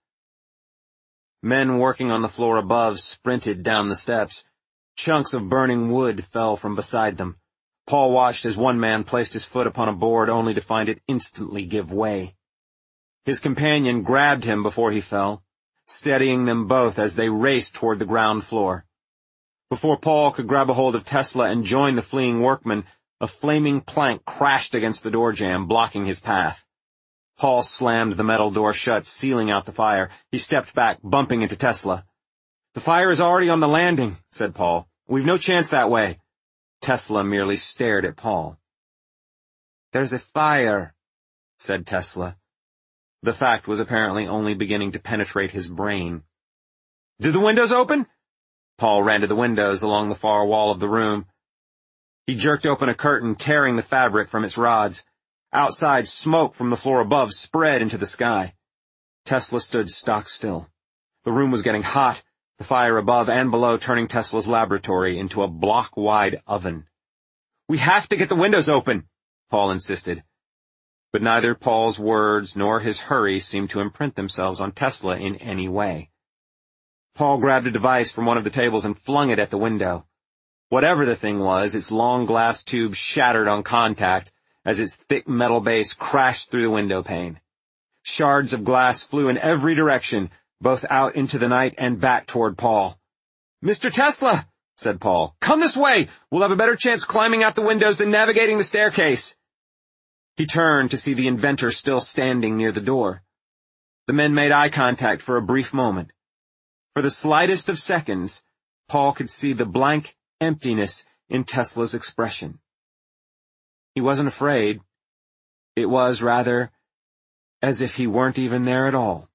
Men working on the floor above sprinted down the steps. Chunks of burning wood fell from beside them. Paul watched as one man placed his foot upon a board only to find it instantly give way. His companion grabbed him before he fell, steadying them both as they raced toward the ground floor. Before Paul could grab a hold of Tesla and join the fleeing workmen, a flaming plank crashed against the door jamb, blocking his path. Paul slammed the metal door shut, sealing out the fire. He stepped back, bumping into Tesla. "The fire is already on the landing," said Paul. "We've no chance that way." Tesla merely stared at Paul. "There's a fire," said Tesla. The fact was apparently only beginning to penetrate his brain. "Do the windows open?" Paul ran to the windows along the far wall of the room. He jerked open a curtain, tearing the fabric from its rods. Outside, smoke from the floor above spread into the sky. Tesla stood stock still. The room was getting hot, the fire above and below turning Tesla's laboratory into a block-wide oven. "We have to get the windows open," Paul insisted. But neither Paul's words nor his hurry seemed to imprint themselves on Tesla in any way. Paul grabbed a device from one of the tables and flung it at the window. Whatever the thing was, its long glass tube shattered on contact as its thick metal base crashed through the window pane. Shards of glass flew in every direction, both out into the night and back toward Paul. "Mr. Tesla," said Paul, "come this way! We'll have a better chance climbing out the windows than navigating the staircase." He turned to see the inventor still standing near the door. The men made eye contact for a brief moment. For the slightest of seconds, Paul could see the blank emptiness in Tesla's expression. He wasn't afraid. It was, rather, as if he weren't even there at all.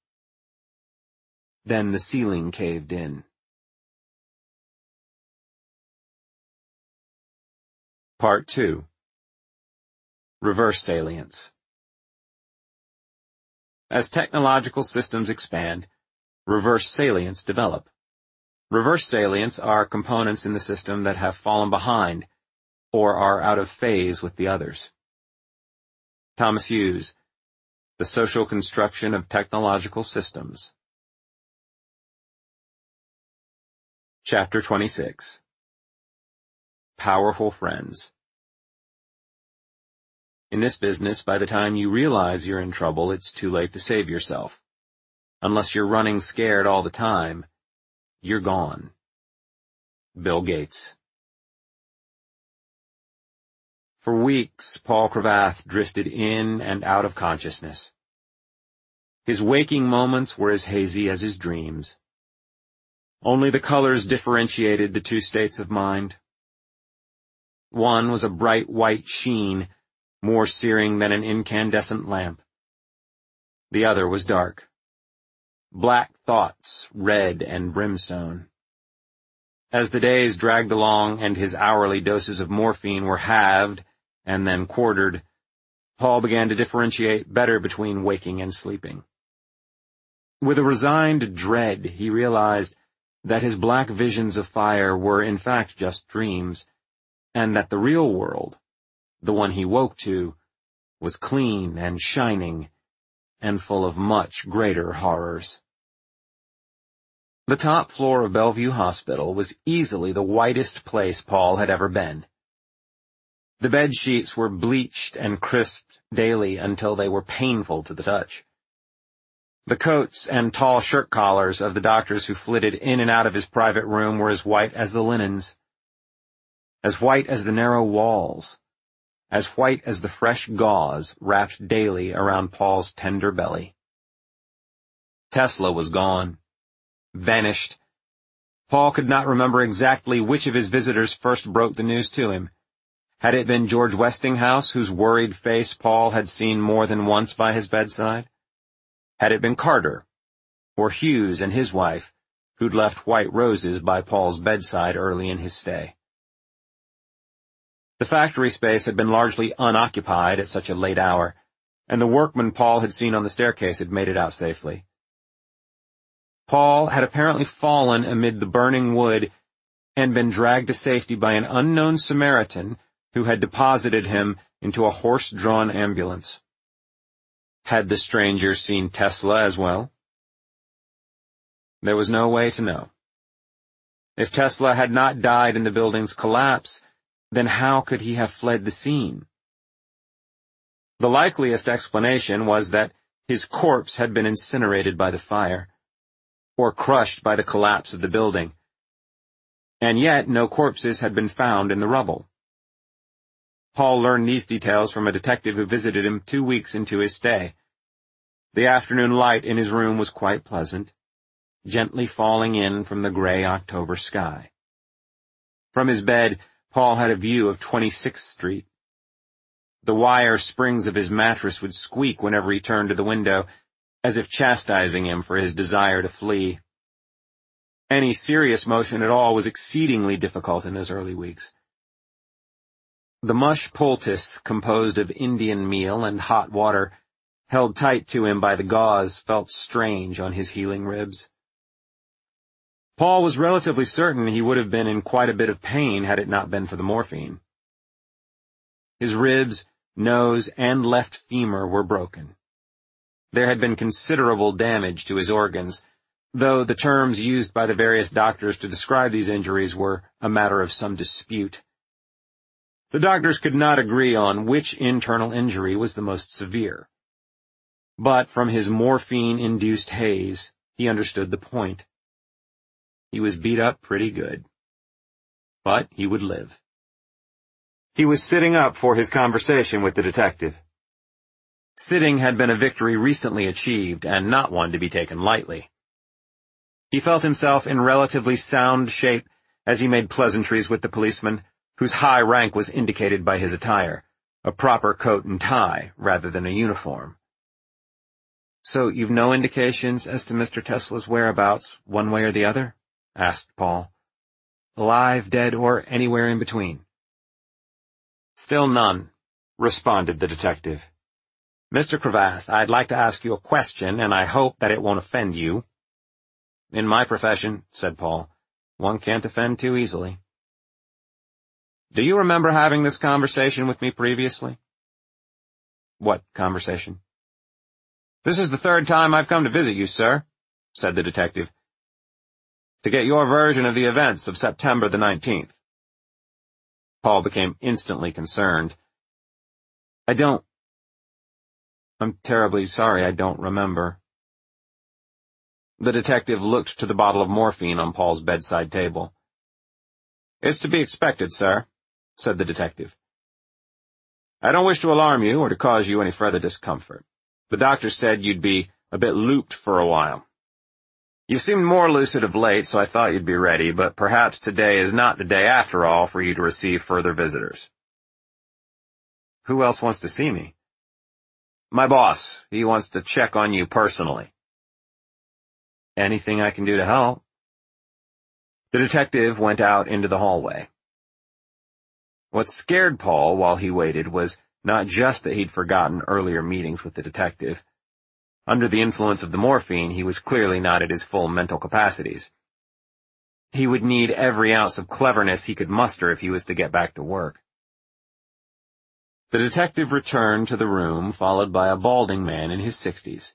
Then the ceiling caved in. Part 2. Reverse salience. As technological systems expand, reverse salience develop. Reverse salients are components in the system that have fallen behind or are out of phase with the others. Thomas Hughes, The Social Construction of Technological Systems. Chapter 26. Powerful Friends. In this business, by the time you realize you're in trouble, it's too late to save yourself. Unless you're running scared all the time, you're gone. Bill Gates. For weeks, Paul Cravath drifted in and out of consciousness. His waking moments were as hazy as his dreams. Only the colors differentiated the two states of mind. One was a bright white sheen, more searing than an incandescent lamp. The other was dark. Black thoughts, red and brimstone. As the days dragged along and his hourly doses of morphine were halved and then quartered, Paul began to differentiate better between waking and sleeping. With a resigned dread, he realized that his black visions of fire were in fact just dreams, and that the real world, the one he woke to, was clean and shining, and full of much greater horrors. The top floor of Bellevue Hospital was easily the whitest place Paul had ever been. The bed sheets were bleached and crisped daily until they were painful to the touch. The coats and tall shirt collars of the doctors who flitted in and out of his private room were as white as the linens, as white as the narrow walls, as white as the fresh gauze wrapped daily around Paul's tender belly. Tesla was gone. Vanished. Paul could not remember exactly which of his visitors first broke the news to him. Had it been George Westinghouse, whose worried face Paul had seen more than once by his bedside? Had it been Carter, or Hughes and his wife, who'd left white roses by Paul's bedside early in his stay? The factory space had been largely unoccupied at such a late hour, and the workmen Paul had seen on the staircase had made it out safely. Paul had apparently fallen amid the burning wood and been dragged to safety by an unknown Samaritan who had deposited him into a horse-drawn ambulance. Had the stranger seen Tesla as well? There was no way to know. If Tesla had not died in the building's collapse, then how could he have fled the scene? The likeliest explanation was that his corpse had been incinerated by the fire, or crushed by the collapse of the building, and yet no corpses had been found in the rubble. Paul learned these details from a detective who visited him 2 weeks into his stay. The afternoon light in his room was quite pleasant, gently falling in from the gray October sky. From his bed, Paul had a view of 26th Street. The wire springs of his mattress would squeak whenever he turned to the window, as if chastising him for his desire to flee. Any serious motion at all was exceedingly difficult in those early weeks. The mush poultice, composed of Indian meal and hot water, held tight to him by the gauze, felt strange on his healing ribs. Paul was relatively certain he would have been in quite a bit of pain had it not been for the morphine. His ribs, nose, and left femur were broken. There had been considerable damage to his organs, though the terms used by the various doctors to describe these injuries were a matter of some dispute. The doctors could not agree on which internal injury was the most severe. But from his morphine-induced haze, he understood the point. He was beat up pretty good. But he would live. He was sitting up for his conversation with the detective. Sitting had been a victory recently achieved, and not one to be taken lightly. He felt himself in relatively sound shape as he made pleasantries with the policeman, whose high rank was indicated by his attire, a proper coat and tie rather than a uniform. "So you've no indications as to Mr. Tesla's whereabouts, one way or the other?" asked Paul. "Alive, dead, or anywhere in between?" "Still none," responded the detective. "Mr. Cravath, I'd like to ask you a question, and I hope that it won't offend you." "In my profession," said Paul, One can't offend too easily. Do you remember having this conversation with me previously? What conversation? This is the third time I've come to visit you, sir, said the detective, to get your version of the events of September the 19th. Paul became instantly concerned. I'm terribly sorry, I don't remember. The detective looked to the bottle of morphine on Paul's bedside table. It's to be expected, sir, said the detective. I don't wish to alarm you or to cause you any further discomfort. The doctor said you'd be a bit looped for a while. You seemed more lucid of late, so I thought you'd be ready, but perhaps today is not the day after all for you to receive further visitors. Who else wants to see me? My boss. He wants to check on you personally. Anything I can do to help? The detective went out into the hallway. What scared Paul while he waited was not just that he'd forgotten earlier meetings with the detective. Under the influence of the morphine, he was clearly not at his full mental capacities. He would need every ounce of cleverness he could muster if he was to get back to work. The detective returned to the room, followed by a balding man in his 60s.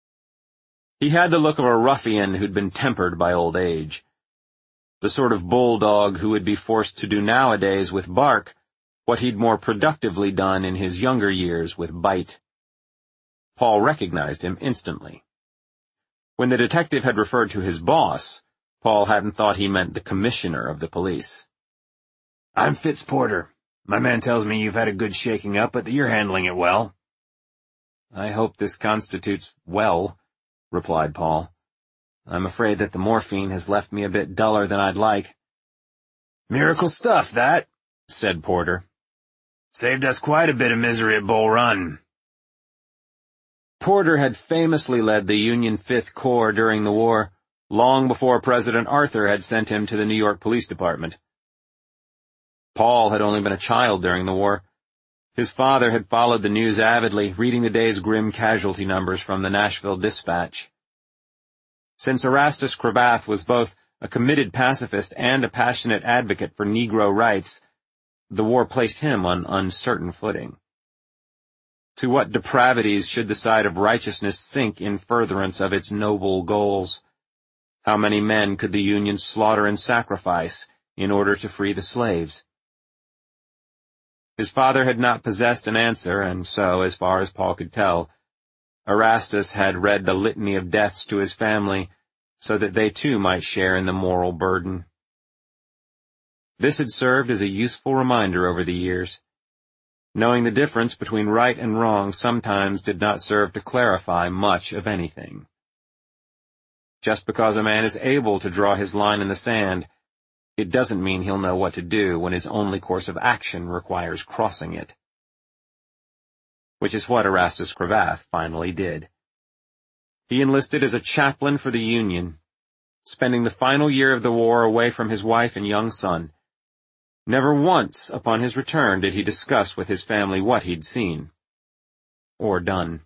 He had the look of a ruffian who'd been tempered by old age. The sort of bulldog who would be forced to do nowadays with bark what he'd more productively done in his younger years with bite. Paul recognized him instantly. When the detective had referred to his boss, Paul hadn't thought he meant the commissioner of the police. I'm Fitz Porter. My man tells me you've had a good shaking up, but that you're handling it well. I hope this constitutes well, replied Paul. I'm afraid that the morphine has left me a bit duller than I'd like. Miracle stuff, that, said Porter. Saved us quite a bit of misery at Bull Run. Porter had famously led the Union Fifth Corps during the war, long before President Arthur had sent him to the New York Police Department. Paul had only been a child during the war. His father had followed the news avidly, reading the day's grim casualty numbers from the Nashville Dispatch. Since Erastus Cravath was both a committed pacifist and a passionate advocate for Negro rights, the war placed him on uncertain footing. To what depravities should the side of righteousness sink in furtherance of its noble goals? How many men could the Union slaughter and sacrifice in order to free the slaves? His father had not possessed an answer, and so, as far as Paul could tell, Erastus had read a litany of deaths to his family so that they too might share in the moral burden. This had served as a useful reminder over the years. Knowing the difference between right and wrong sometimes did not serve to clarify much of anything. Just because a man is able to draw his line in the sand, it doesn't mean he'll know what to do when his only course of action requires crossing it. Which is what Erastus Cravath finally did. He enlisted as a chaplain for the Union, spending the final year of the war away from his wife and young son. Never once upon his return did he discuss with his family what he'd seen. Or done.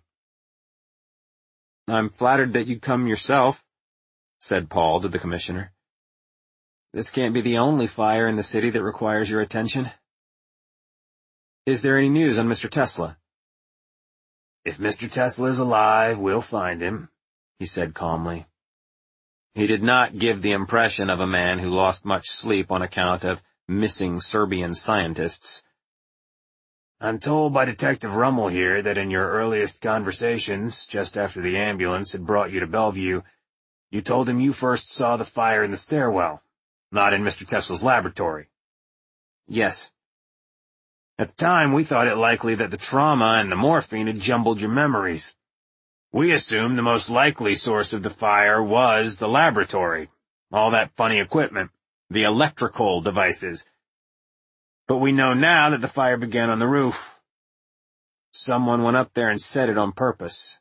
I'm flattered that you'd come yourself, said Paul to the commissioner. This can't be the only fire in the city that requires your attention. Is there any news on Mr. Tesla? If Mr. Tesla is alive, we'll find him, he said calmly. He did not give the impression of a man who lost much sleep on account of missing Serbian scientists. I'm told by Detective Rummel here that in your earliest conversations, just after the ambulance had brought you to Bellevue, you told him you first saw the fire in the stairwell, not in Mr. Tesla's laboratory. Yes. At the time, we thought it likely that the trauma and the morphine had jumbled your memories. We assumed the most likely source of the fire was the laboratory, all that funny equipment, the electrical devices. But we know now that the fire began on the roof. Someone went up there and set it on purpose.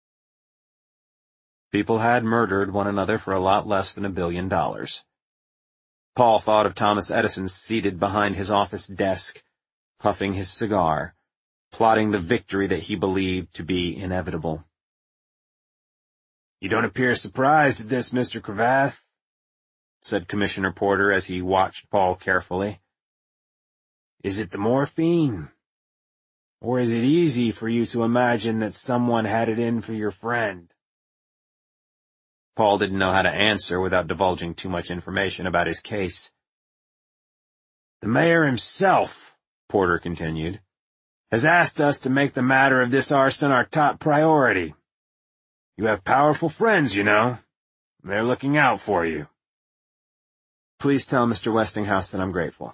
People had murdered one another for a lot less than $1 billion. Paul thought of Thomas Edison seated behind his office desk, puffing his cigar, plotting the victory that he believed to be inevitable. You don't appear surprised at this, Mr. Cravath, said Commissioner Porter as he watched Paul carefully. "Is it the morphine? Or is it easy for you to imagine that someone had it in for your friend?" Paul didn't know how to answer without divulging too much information about his case. "The mayor himself," Porter continued, "has asked us to make the matter of this arson our top priority. You have powerful friends, you know. They're looking out for you." "Please tell Mr. Westinghouse that I'm grateful."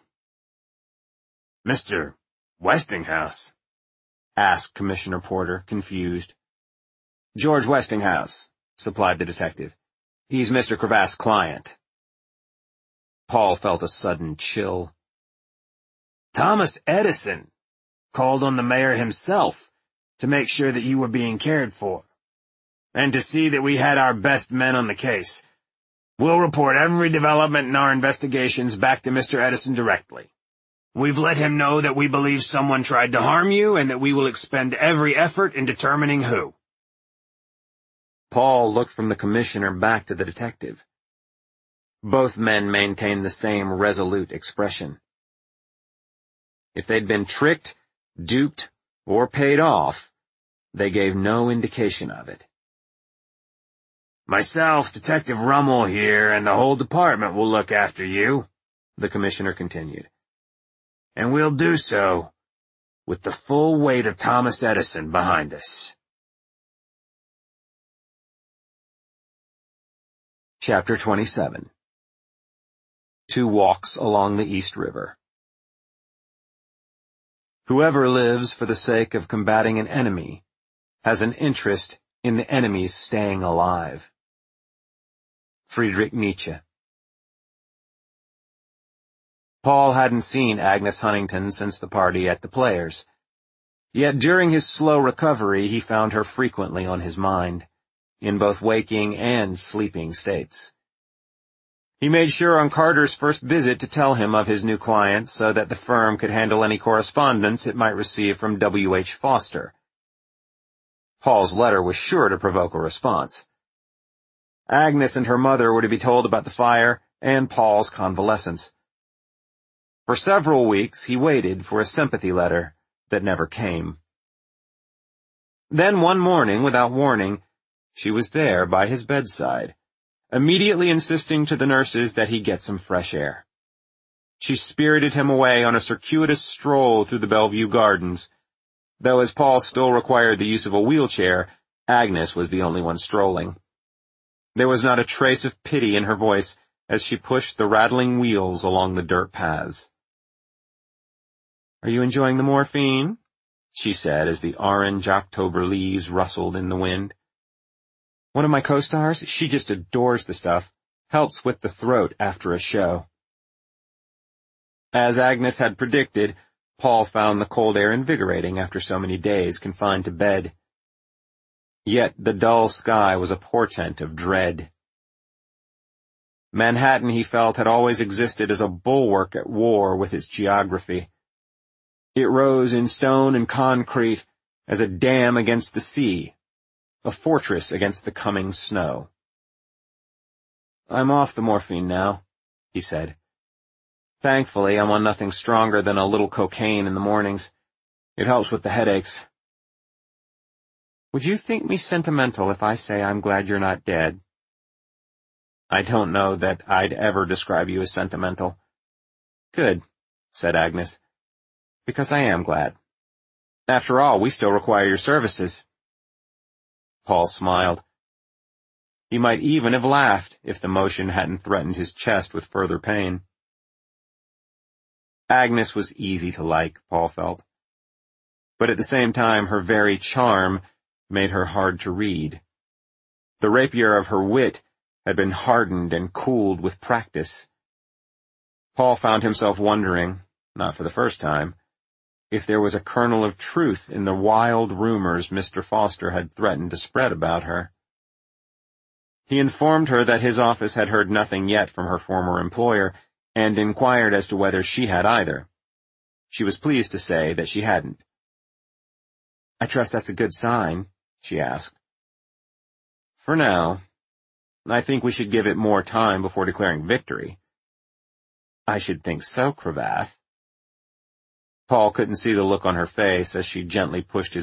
"Mr. Westinghouse?" asked Commissioner Porter, confused. "George Westinghouse," supplied the detective. "He's Mr. Cravath's client." Paul felt a sudden chill. "Thomas Edison called on the mayor himself to make sure that you were being cared for, and to see that we had our best men on the case. We'll report every development in our investigations back to Mr. Edison directly. We've let him know that we believe someone tried to harm you and that we will expend every effort in determining who." Paul looked from the commissioner back to the detective. Both men maintained the same resolute expression. If they'd been tricked, duped, or paid off, they gave no indication of it. "Myself, Detective Rummel here, and the whole department will look after you," the commissioner continued. "And we'll do so with the full weight of Thomas Edison behind us." Chapter 27. 2 Walks Along the East River. Whoever lives for the sake of combating an enemy has an interest in the enemy's staying alive. Friedrich Nietzsche. Paul hadn't seen Agnes Huntington since the party at the Players. Yet during his slow recovery he found her frequently on his mind, in both waking and sleeping states. He made sure on Carter's first visit to tell him of his new client so that the firm could handle any correspondence it might receive from W. H. Foster. Paul's letter was sure to provoke a response. Agnes and her mother were to be told about the fire and Paul's convalescence. For several weeks he waited for a sympathy letter that never came. Then one morning, without warning, she was there by his bedside, immediately insisting to the nurses that he get some fresh air. She spirited him away on a circuitous stroll through the Bellevue Gardens, though as Paul still required the use of a wheelchair, Agnes was the only one strolling. There was not a trace of pity in her voice as she pushed the rattling wheels along the dirt paths. "Are you enjoying the morphine?" she said as the orange October leaves rustled in the wind. "One of my co-stars, she just adores the stuff. Helps with the throat after a show." As Agnes had predicted, Paul found the cold air invigorating after so many days confined to bed. Yet the dull sky was a portent of dread. Manhattan, he felt, had always existed as a bulwark at war with its geography. It rose in stone and concrete as a dam against the sea, a fortress against the coming snow. "I'm off the morphine now," he said. "Thankfully, I'm on nothing stronger than a little cocaine in the mornings. It helps with the headaches." "Would you think me sentimental if I say I'm glad you're not dead?" "I don't know that I'd ever describe you as sentimental." "Good," said Agnes, "because I am glad. After all, we still require your services." Paul smiled. He might even have laughed if the motion hadn't threatened his chest with further pain. Agnes was easy to like, Paul felt. But at the same time, her very charm made her hard to read. The rapier of her wit had been hardened and cooled with practice. Paul found himself wondering, not for the first time, if there was a kernel of truth in the wild rumors Mr. Foster had threatened to spread about her. He informed her that his office had heard nothing yet from her former employer, and inquired as to whether she had either. She was pleased to say that she hadn't. "I trust that's a good sign?" she asked. "For now. I think we should give it more time before declaring victory." "I should think so, Cravath." Paul couldn't see the look on her face as she gently pushed his